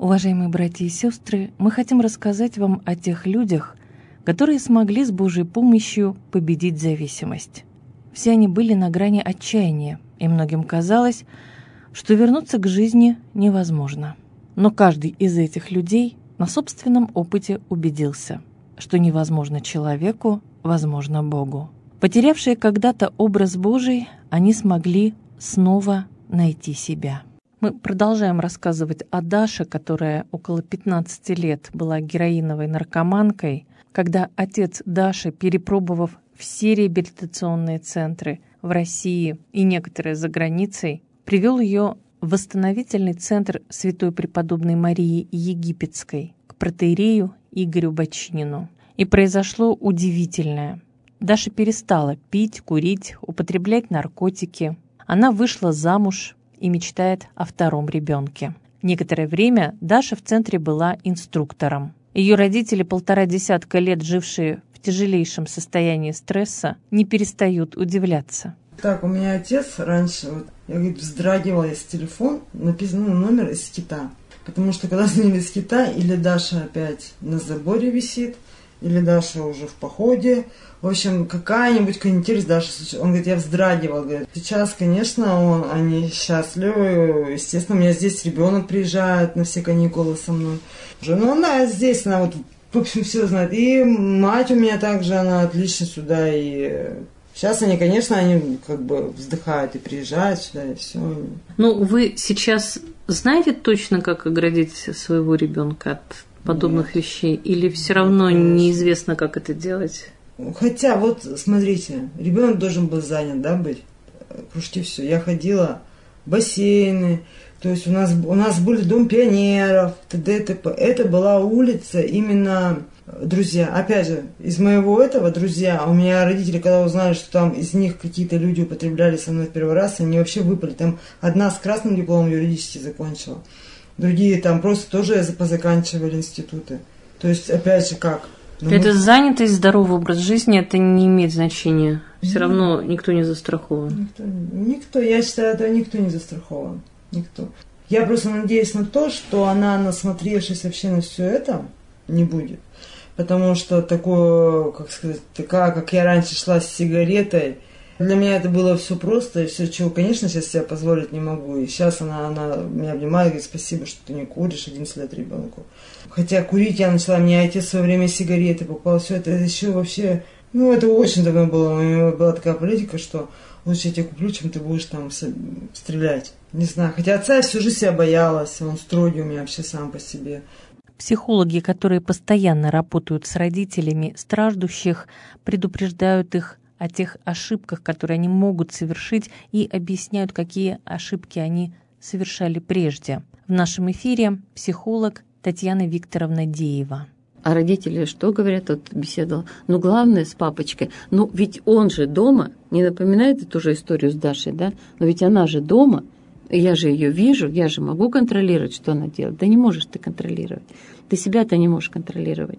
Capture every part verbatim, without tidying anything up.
Уважаемые братья и сестры, мы хотим рассказать вам о тех людях, которые смогли с Божьей помощью победить зависимость. Все они были на грани отчаяния, и многим казалось, что вернуться к жизни невозможно. Но каждый из этих людей на собственном опыте убедился, что невозможно человеку, возможно Богу. Потерявшие когда-то образ Божий, они смогли снова найти себя. Мы продолжаем рассказывать о Даше, которая около пятнадцати лет была героиновой наркоманкой, когда отец Даши, перепробовав все реабилитационные центры в России и некоторые за границей, привел ее в восстановительный центр Святой Преподобной Марии Египетской к протоиерею Игорю Бочинину. И произошло удивительное. Даша перестала пить, курить, употреблять наркотики. Она вышла замуж и мечтает о втором ребенке. Некоторое время Даша в центре была инструктором. Ее родители, полтора десятка лет жившие в тяжелейшем состоянии стресса, не перестают удивляться. Так, у меня отец раньше, вот, я, говорит, вздрагивала из телефона, написан ну, номер из кита. Потому что когда звонили из кита, или Даша опять на заборе висит, или Даша уже в походе. В общем, какая-нибудь канитель с Дашей. Он говорит, я вздрагивал. Говорит. Сейчас, конечно, он, они счастливы. Естественно, у меня здесь ребенок приезжает на все каникулы со мной. Ну, она здесь, она вот, в общем, все знает. И мать у меня также, она отлично сюда. И сейчас они, конечно, они как бы вздыхают и приезжают сюда, и все. Ну, вы сейчас знаете точно, как оградить своего ребенка от подобных Нет. вещей? Или все равно Конечно. неизвестно, как это делать? Хотя, вот, смотрите, ребенок должен был занят, да, быть? Кружки, все. Я ходила в бассейны, то есть у нас, у нас были дом пионеров, т.д. и т.п. Это была улица именно друзья. Опять же, из моего этого друзья, у меня родители, когда узнали, что там из них какие-то люди употребляли со мной в первый раз, они вообще выпали. Там одна с красным дипломом юридически закончила. Другие там просто тоже позаканчивали институты. То есть, опять же, как? Ну, это мы... занятость, здоровый образ жизни, это не имеет значения. Все равно никто не застрахован. Никто, никто, я считаю, это никто не застрахован. Никто. Я просто надеюсь на то, что она, насмотревшись вообще на все это, не будет. Потому что такое, как сказать, такая, как я раньше шла с сигаретой, для меня это было все просто, и все, чего, конечно, сейчас себе позволить не могу. И сейчас она, она меня обнимает и говорит, спасибо, что ты не куришь, одиннадцать лет ребенку. Хотя курить я начала, мне отец в свое время сигареты покупал, все это еще вообще, ну, это очень давно было. У меня была такая политика, что лучше я тебе куплю, чем ты будешь там стрелять. Не знаю, хотя отца я всю жизнь себя боялась, он строгий у меня вообще сам по себе. Психологи, которые постоянно работают с родителями страждущих, предупреждают их о тех ошибках, которые они могут совершить, и объясняют, какие ошибки они совершали прежде. В нашем эфире психолог Татьяна Викторовна Деева. А родители что говорят? Вот беседовала. Ну, главное с папочкой. Ну, ведь он же дома. Не напоминает эту же историю с Дашей, да? Но ведь она же дома. Я же ее вижу. Я же могу контролировать, что она делает. Да не можешь ты контролировать. Ты себя-то не можешь контролировать.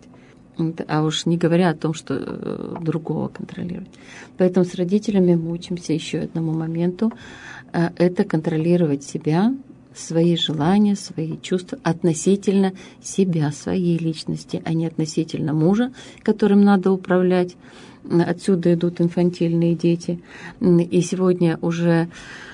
А уж не говоря о том, что другого контролировать. Поэтому с родителями мы учимся еще одному моменту. Это контролировать себя, свои желания, свои чувства относительно себя, своей личности, а не относительно мужа, которым надо управлять. Отсюда идут инфантильные дети. И сегодня уже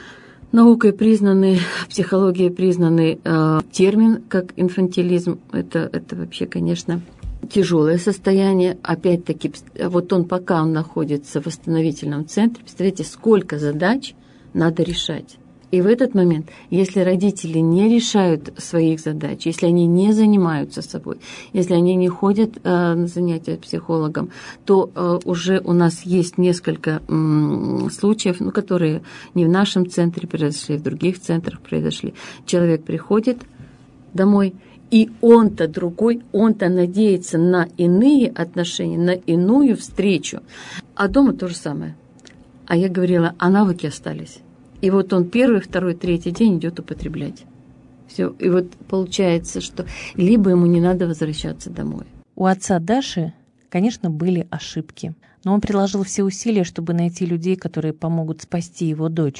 наукой признанный, психологией признанный э, термин как инфантилизм. Это, это вообще, конечно, тяжелое состояние. Опять-таки, вот он пока он находится в восстановительном центре, представляете, сколько задач надо решать. И в этот момент, если родители не решают своих задач, если они не занимаются собой, если они не ходят э, на занятия психологом, то э, уже у нас есть несколько м, случаев, ну, которые не в нашем центре произошли, в других центрах произошли. Человек приходит домой, и он-то другой, он-то надеется на иные отношения, на иную встречу. А дома то же самое. А я говорила, а навыки остались. И вот он первый, второй, третий день идет употреблять. Все. И вот получается, что либо ему не надо возвращаться домой. У отца Даши, конечно, были ошибки. Но он приложил все усилия, чтобы найти людей, которые помогут спасти его дочь.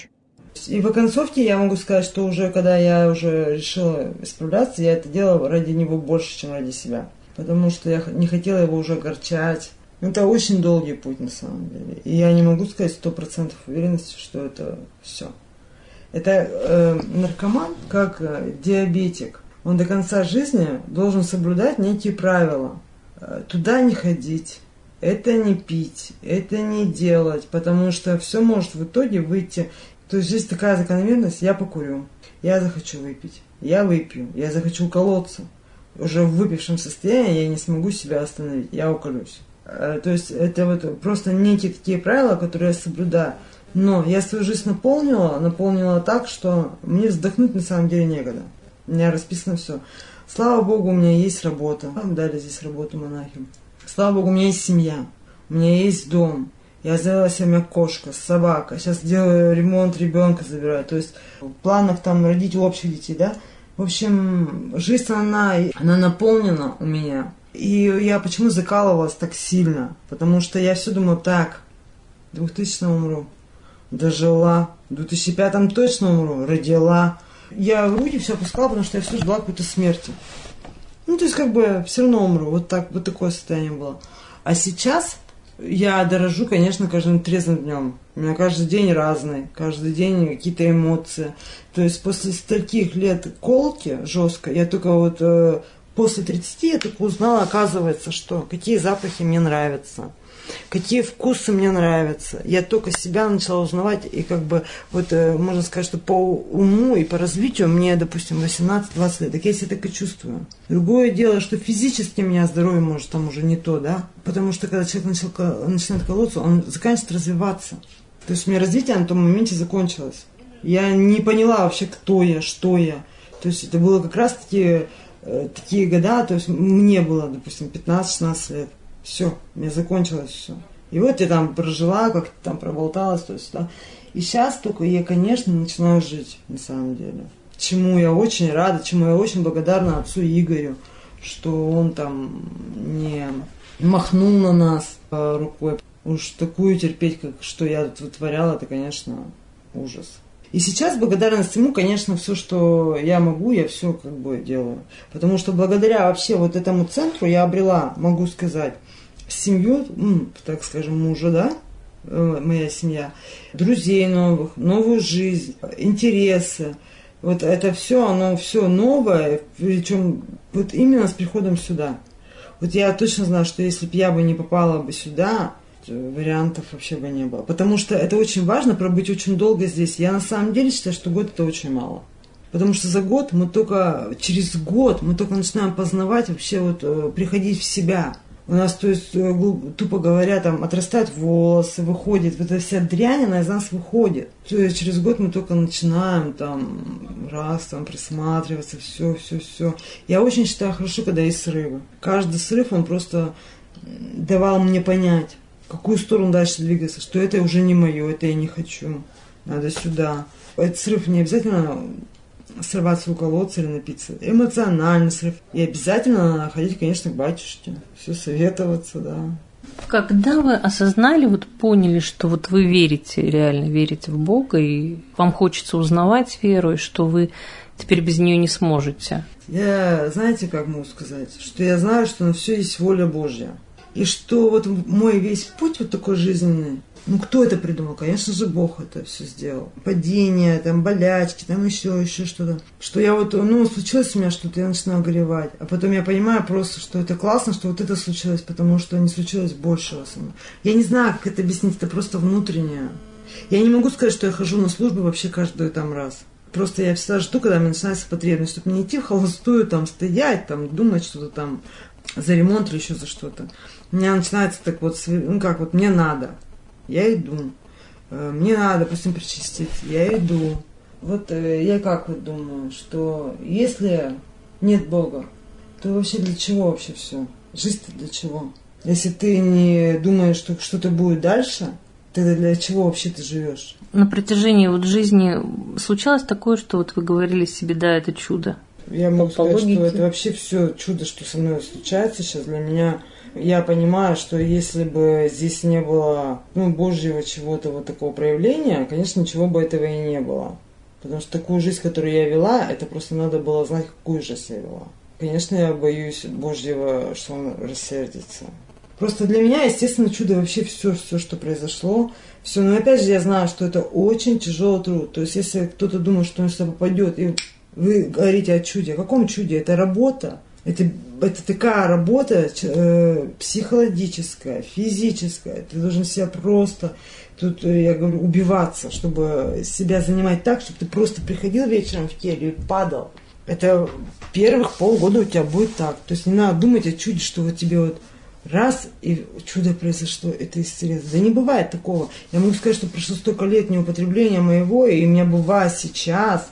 И в оконцовке я могу сказать, что уже когда я уже решила исправляться, я это делала ради него больше, чем ради себя. Потому что я не хотела его уже огорчать. Это очень долгий путь на самом деле. И я не могу сказать сто процентов уверенности, что это все. Это э, наркоман, как э, диабетик. Он до конца жизни должен соблюдать некие правила. Э, туда не ходить, это не пить, это не делать, потому что все может в итоге выйти. То есть здесь такая закономерность: я покурю, я захочу выпить, я выпью, я захочу уколоться. Уже в выпившем состоянии я не смогу себя остановить, я уколюсь. То есть это вот просто некие такие правила, которые я соблюдаю. Но я свою жизнь наполнила, наполнила так, что мне вздохнуть на самом деле некогда. У меня расписано все. Слава Богу, у меня есть работа. Дали здесь работу монахи. Слава Богу, у меня есть семья, у меня есть дом. Я сделала себе, у меня кошка, собака. Сейчас делаю ремонт, ребенка забираю. То есть в планах там родить общих детей, да. В общем, жизнь, она, она наполнена у меня. И я почему закалывалась так сильно? Потому что я все думаю, так, в двухтысячном умру, дожила, в две тысячи пятом точно умру, родила. Я руки все опускала, потому что я все ждала какой-то смерти. Ну, то есть, как бы, все равно умру. Вот так, вот такое состояние было. А сейчас я дорожу, конечно, каждым трезвым днем. У меня каждый день разный, каждый день какие-то эмоции. То есть после стольких лет колки жестко, я только вот э, после тридцати я только узнала, оказывается, что какие запахи мне нравятся, какие вкусы мне нравятся. Я только себя начала узнавать, и как бы вот э, можно сказать, что по уму и по развитию мне, допустим, восемнадцать-двадцать лет, так я себя так и чувствую. Другое дело, что физически у меня здоровье может там уже не то, да, потому что когда человек начал, начинает колоться, он заканчивает развиваться. То есть у меня развитие на том моменте закончилось. Я не поняла вообще, кто я, что я. То есть это было как раз таки э, такие года, то есть мне было, допустим, пятнадцать-шестнадцать лет. Все, у меня закончилось все. И вот я там прожила, как-то там проболталась, то есть, да. И сейчас только я, конечно, начинаю жить, на самом деле. Чему я очень рада, чему я очень благодарна отцу Игорю, что он там не махнул на нас рукой. Уж такую терпеть, как что я тут вытворяла, это, конечно, ужас. И сейчас благодарность ему, конечно, все, что я могу, я все как бы делаю. Потому что благодаря вообще вот этому центру я обрела, могу сказать, семью, так скажем, мужа, да, моя семья, друзей новых, новую жизнь, интересы. Вот это все, оно все новое, причем вот именно с приходом сюда. Вот я точно знаю, что если бы я бы не попала бы сюда, вариантов вообще бы не было. Потому что это очень важно, пробыть очень долго здесь. Я на самом деле считаю, что год это очень мало. Потому что за год мы только, через год мы только начинаем познавать, вообще вот приходить в себя. У нас, то есть, тупо говоря, там отрастают волосы, выходит, вот эта вся дрянь, она из нас выходит. То есть через год мы только начинаем там раз, там присматриваться, все, все, все. Я очень считаю хорошо, когда есть срывы. Каждый срыв, он просто давал мне понять, в какую сторону дальше двигаться, что это уже не мое, это я не хочу, надо сюда. Этот срыв не обязательно срываться у колодца или напиться. Эмоциональный срыв. И обязательно надо ходить, конечно, к батюшке. Все советоваться, да. Когда вы осознали, вот поняли, что вот вы верите, реально верите в Бога, и вам хочется узнавать веру, и что вы теперь без нее не сможете? Я, знаете, как могу сказать? Что я знаю, что на все есть воля Божья. И что вот мой весь путь вот такой жизненный, ну кто это придумал? Конечно же, Бог это все сделал. Падения, там, болячки, там еще, еще что-то. Что я вот, ну, случилось у меня что-то, я начинаю горевать. А потом я понимаю просто, что это классно, что вот это случилось, потому что не случилось большего со мной. Я не знаю, как это объяснить, это просто внутреннее. Я не могу сказать, что я хожу на службу вообще каждый там раз. Просто я всегда жду, когда мне начинается потребность, чтобы не идти в холостую, там, стоять, там, думать что-то там за ремонт или еще за что-то. У меня начинается так вот, ну как вот, мне надо. Я иду. Мне надо, допустим, причастить. Я иду. Вот я как вот думаю, что если нет Бога, то вообще для чего вообще все? Жизнь-то для чего? Если ты не думаешь, что что-то будет дальше, тогда для чего вообще ты живешь? На протяжении вот жизни случалось такое, что вот вы говорили себе, да, это чудо? Я могу по сказать, логике. что это вообще все чудо, что со мной случается сейчас для меня. Я понимаю, что если бы здесь не было, ну, Божьего чего-то вот такого проявления, конечно, ничего бы этого и не было. Потому что такую жизнь, которую я вела, это просто надо было знать, какую жизнь я вела. Конечно, я боюсь Божьего, что он рассердится. Просто для меня, естественно, чудо вообще все, все, что произошло. Все. Но опять же, я знаю, что это очень тяжелый труд. То есть, если кто-то думает, что он сюда попадет, и вы говорите о чуде. О каком чуде? Это работа. Это, это такая работа э, психологическая, физическая. Ты должен себя просто, тут я говорю, убиваться, чтобы себя занимать так, чтобы ты просто приходил вечером в келью и падал. Это первых полгода у тебя будет так. То есть не надо думать о чуде, что вот тебе вот раз, и чудо произошло, это исцеление. Да не бывает такого. Я могу сказать, что прошло столько лет неупотребления моего, и у меня бывает сейчас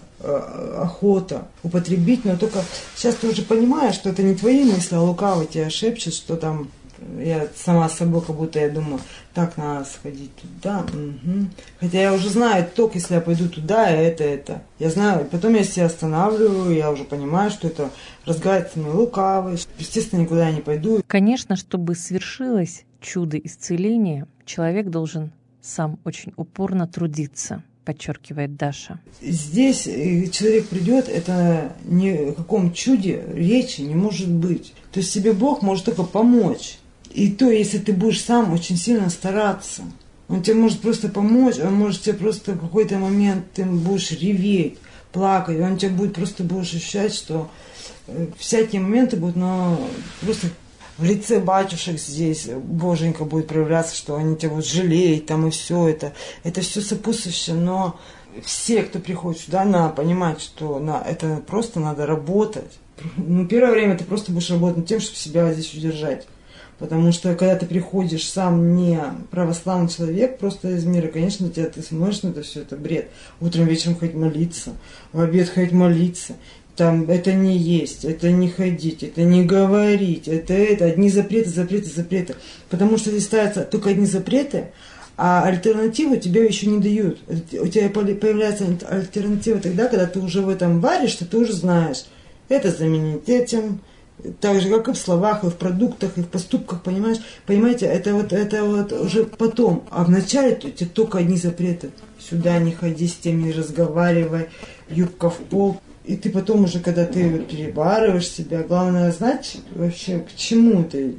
охота употребить, но только сейчас ты уже понимаешь, что это не твои мысли, а лукавый тебя шепчет, что там я сама с собой, как будто я думаю, так, надо сходить туда, угу. Хотя я уже знаю ток, если я пойду туда, это, это. Я знаю, и потом я себя останавливаю, я уже понимаю, что это разговаривает со мной лукавый, естественно, никуда я не пойду. Конечно, чтобы свершилось чудо исцеления, человек должен сам очень упорно трудиться, подчеркивает Даша. Здесь человек придет, это ни о каком чуде речи не может быть. То есть тебе Бог может только помочь. И то, если ты будешь сам очень сильно стараться. Он тебе может просто помочь, он может тебе просто в какой-то момент ты будешь реветь, плакать, он тебе будет просто будешь ощущать, что всякие моменты будут, но просто в лице батюшек здесь Боженька будет проявляться, что они тебя будут жалеть, там и все это. Это все сопутствующее, но все, кто приходит сюда, надо понимать, что на, это просто надо работать. Ну, первое время ты просто будешь работать над тем, чтобы себя здесь удержать. Потому что, когда ты приходишь сам не православный человек, просто из мира, конечно, тебя, ты смотришь на это все, это бред. Утром, вечером ходить молиться, в обед ходить молиться. Там это не есть, это не ходить, это не говорить, это это, одни запреты, запреты, запреты. Потому что здесь ставятся только одни запреты, а альтернативу тебе еще не дают. У тебя появляется альтернатива тогда, когда ты уже в этом варишься, ты уже знаешь. Это заменить этим, так же, как и в словах, и в продуктах, и в поступках, понимаешь? Понимаете, это вот, это вот уже потом. А вначале у тебя только одни запреты. Сюда не ходи, с тем не разговаривай, юбка в пол. И ты потом уже, когда ты перебарываешь себя, главное знать вообще, к чему ты,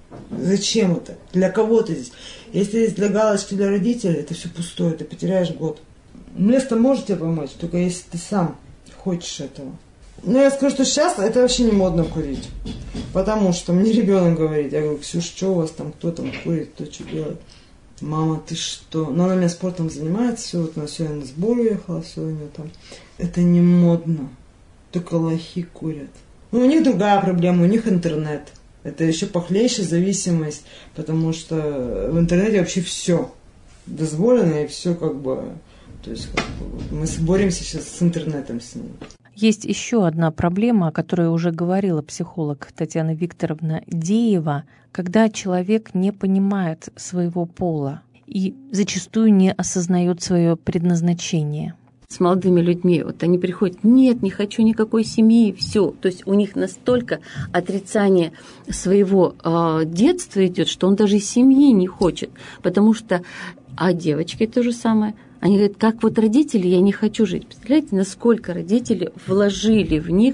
зачем это, для кого ты здесь. Если здесь для галочки, для родителей, это все пустое, ты потеряешь год. Место может тебе помочь, только если ты сам хочешь этого. Но я скажу, что сейчас это вообще не модно курить. Потому что мне ребенок говорит, я говорю, Ксюш, что у вас там, кто там курит, кто что делает? Мама, ты что? Но она у меня спортом занимается, все, вот она сегодня на сбор уехала, все у нее там. Это не модно. Только лохи курят. Ну, у них другая проблема, у них интернет. Это еще похлеще зависимость, потому что в интернете вообще все дозволено, и все как бы... То есть как бы, мы боремся сейчас с интернетом с ним. Есть еще одна проблема, о которой уже говорила психолог Татьяна Викторовна Деева, когда человек не понимает своего пола и зачастую не осознает свое предназначение. С молодыми людьми, вот они приходят, нет, не хочу никакой семьи, все. То есть у них настолько отрицание своего э, детства идет, что он даже семьи не хочет, потому что, а девочки то же самое. Они говорят, как вот родители, я не хочу жить. Представляете, насколько родители вложили в них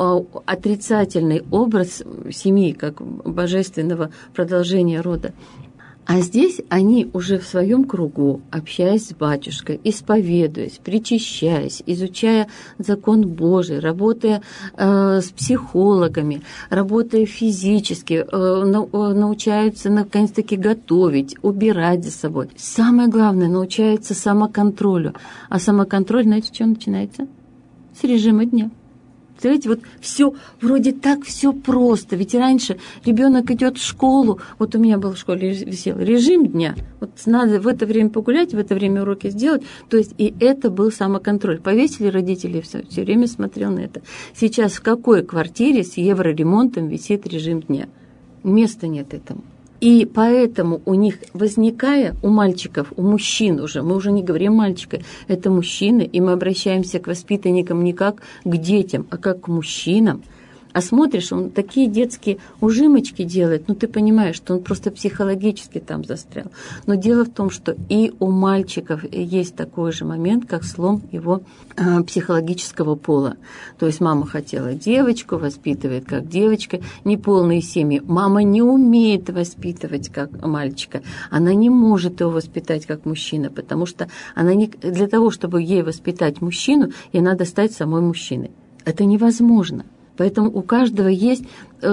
отрицательный образ семьи, как божественного продолжения рода. А здесь они уже в своем кругу, общаясь с батюшкой, исповедуясь, причащаясь, изучая закон Божий, работая э, с психологами, работая физически, э, на, научаются наконец-таки готовить, убирать за собой. Самое главное, научаются самоконтролю. А самоконтроль, знаете, с чего начинается? С режима дня. Представляете, вот все вроде так все просто. Ведь раньше ребенок идет в школу, вот у меня был в школе висел режим дня. Вот надо в это время погулять, в это время уроки сделать. То есть и это был самоконтроль. Повесили родители, все, все время смотрел на это. Сейчас в какой квартире с евроремонтом висит режим дня? Места нет этому. И поэтому у них, возникая, у мальчиков, у мужчин уже, мы уже не говорим мальчика, это мужчины, и мы обращаемся к воспитанникам не как к детям, а как к мужчинам. А смотришь, он такие детские ужимочки делает, ну ты понимаешь, что он просто психологически там застрял. Но дело в том, что и у мальчиков есть такой же момент, как слом его э, психологического пола. То есть мама хотела девочку, воспитывает как девочка, неполные семьи. Мама не умеет воспитывать как мальчика, она не может его воспитать как мужчина, потому что она не, для того, чтобы ей воспитать мужчину, ей надо стать самой мужчиной. Это невозможно. Поэтому у каждого есть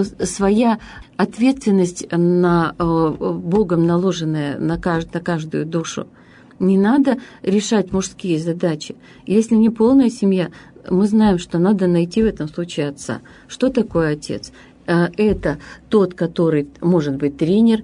своя ответственность, на, Богом наложенная на каждую душу. Не надо решать мужские задачи. Если не полная семья, мы знаем, что надо найти в этом случае отца. Что такое отец? Это тот, который может быть тренер,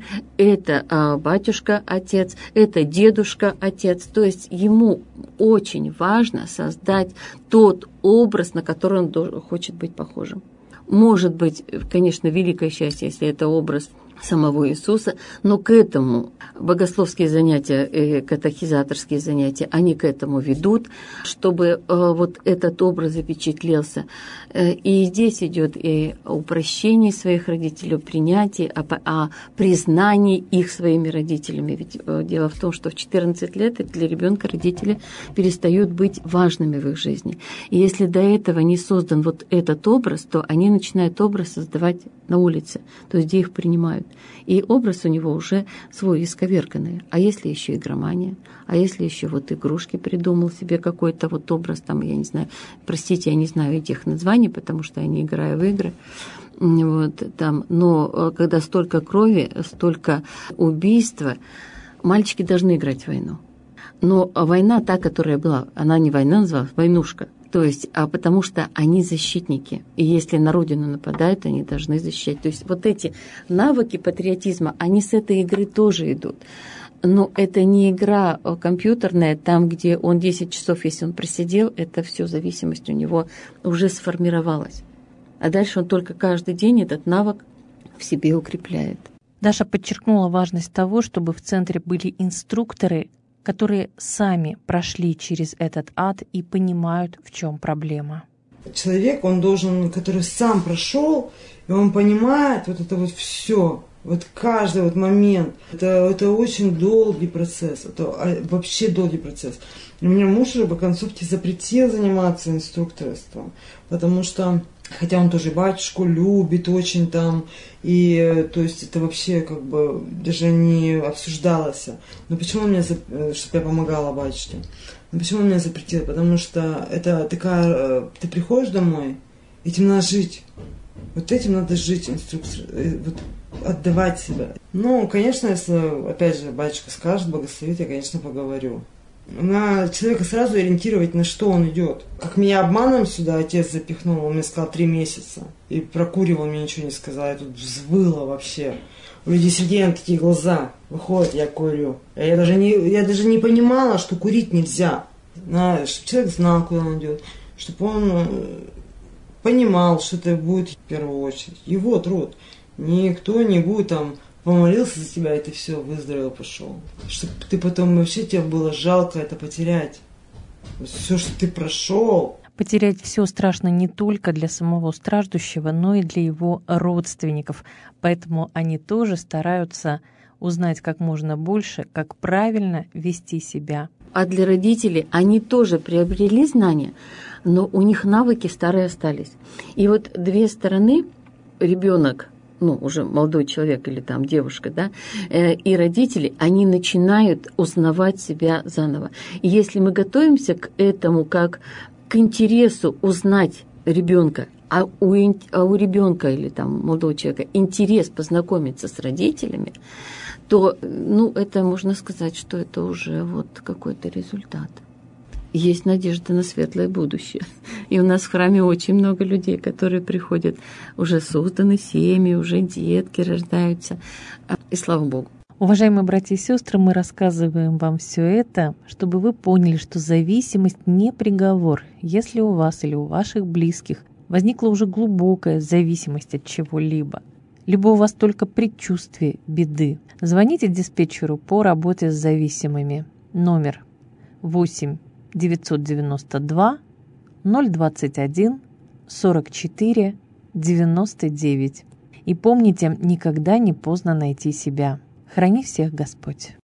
это батюшка-отец, это дедушка-отец. То есть ему очень важно создать тот образ, на который он хочет быть похожим. Может быть, конечно, великое счастье, если это образ самого Иисуса, но к этому богословские занятия, катехизаторские занятия, они к этому ведут, чтобы вот этот образ запечатлелся. И здесь идет и о упрощении своих родителей, о принятии, о, о признании их своими родителями. Ведь дело в том, что в четырнадцать лет для ребенка родители перестают быть важными в их жизни. И если до этого не создан вот этот образ, то они начинают образ создавать на улице, то есть где их принимают. И образ у него уже свой исковерканный. А если еще игромания? А если еще вот игрушки придумал себе какой-то вот образ, там, я не знаю, простите, я не знаю этих названий, потому что я не играю в игры. Вот, там. Но когда столько крови, столько убийства, мальчики должны играть в войну. Но война та, которая была, она не война называлась, войнушка. То есть, а потому что они защитники. И если на родину нападают, они должны защищать. То есть вот эти навыки патриотизма, они с этой игры тоже идут. Но это не игра компьютерная, там, где он десять часов, если он просидел, это все зависимость у него уже сформировалась. А дальше он только каждый день этот навык в себе укрепляет. Даша подчеркнула важность того, чтобы в центре были инструкторы, которые сами прошли через этот ад и понимают, в чем проблема. Человек, он должен, который сам прошел, и он понимает вот это вот все, вот каждый вот момент. Это, это очень долгий процесс, это вообще долгий процесс. У меня муж уже по концовке запретил заниматься инструкторством, потому что, хотя он тоже батюшку любит очень там, и то есть это вообще как бы даже не обсуждалось. Но почему он мне, чтобы я помогала батюшке? Но почему он меня запретил? Потому что это такая, ты приходишь домой, этим надо жить. Вот этим надо жить, инструктор, вот отдавать себя. Ну, конечно, если, опять же, батюшка скажет, благословит, я, конечно, поговорю. На человека сразу ориентировать, на что он идет. Как меня обманом сюда отец запихнул, он мне сказал три месяца. И прокуривал, мне ничего не сказал. Я тут взвыла вообще. У людей Сергея такие глаза. Выходит, я курю. Я даже не, я даже не понимала, что курить нельзя. На, чтобы человек знал, куда он идет. Чтобы он понимал, что это будет в первую очередь. Его труд. Никто не будет там... Помолился за тебя, и ты все, выздоровел, пошел. Чтобы ты потом, вообще тебе было жалко это потерять. Все, что ты прошел. Потерять все страшно не только для самого страждущего, но и для его родственников. Поэтому они тоже стараются узнать как можно больше, как правильно вести себя. А для родителей они тоже приобрели знания, но у них навыки старые остались. И вот две стороны, ребенок, ну, уже молодой человек или там девушка, да, и родители, они начинают узнавать себя заново. И если мы готовимся к этому как к интересу узнать ребенка, а у, а у ребенка или там молодого человека интерес познакомиться с родителями, то, ну, это можно сказать, что это уже вот какой-то результат. Есть надежда на светлое будущее. И у нас в храме очень много людей, которые приходят, уже созданы семьи, уже детки рождаются. И слава Богу. Уважаемые братья и сестры, мы рассказываем вам все это, чтобы вы поняли, что зависимость не приговор. Если у вас или у ваших близких возникла уже глубокая зависимость от чего-либо, либо у вас только предчувствие беды, звоните диспетчеру по работе с зависимыми. Номер восемь девятьсот девяносто два ноль двадцать один сорок четыре девяносто девять. И помните, никогда не поздно найти себя. Храни всех Господь.